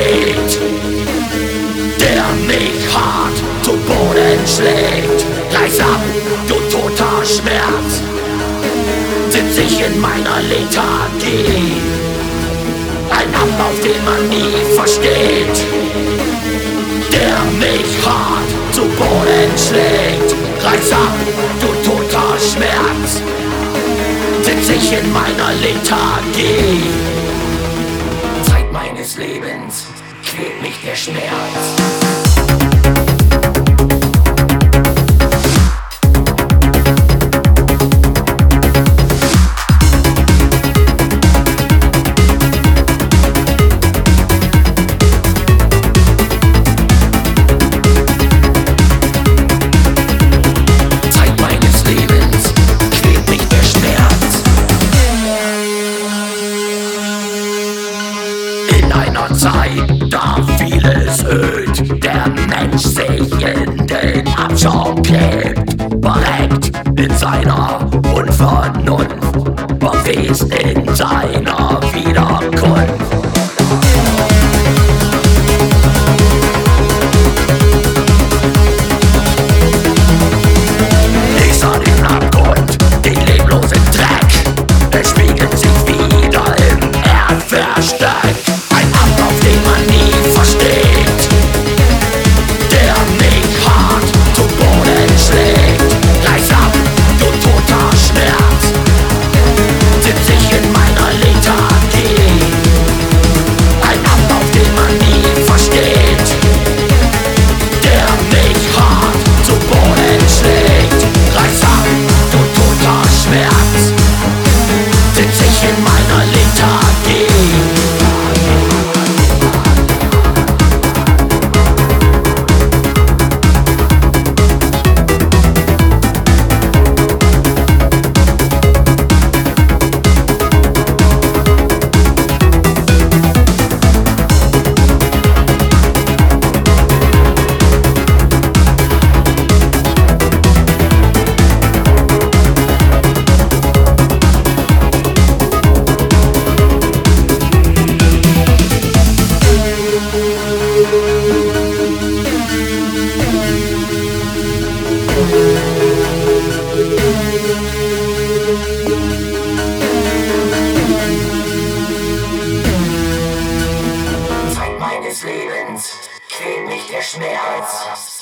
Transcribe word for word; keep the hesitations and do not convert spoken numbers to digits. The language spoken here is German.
versteht, der mich hart zu Boden schlägt. Reiß ab, du toter Schmerz, sitz ich in meiner Lethargie. Ein Ablauf, den man nie versteht, der mich hart zu Boden schlägt. Reiß ab, du toter Schmerz, sitz ich in meiner Lethargie. Zeit meines Lebens quält mich der Schmerz. Zeit, da vieles öd, der Mensch sich in den Abschaum klebt, verreckt in seiner Unvernunft, verwest in seiner Wiederkunft. Ich sah den Abgrund, den leblosen Dreck, er spiegelt sich wieder im Erdversteck. Den man nie versteht, der mich hart zu Boden schlägt. Reiß ab, du toter Schmerz, sitz ich in meiner Lethargie. Ein Ablauf, den man nie versteht, der mich hart zu Boden schlägt. Reiß ab, du toter Schmerz, sitz ich in meiner Lethargie. Zeit meines Lebens quält mich der Schmerz.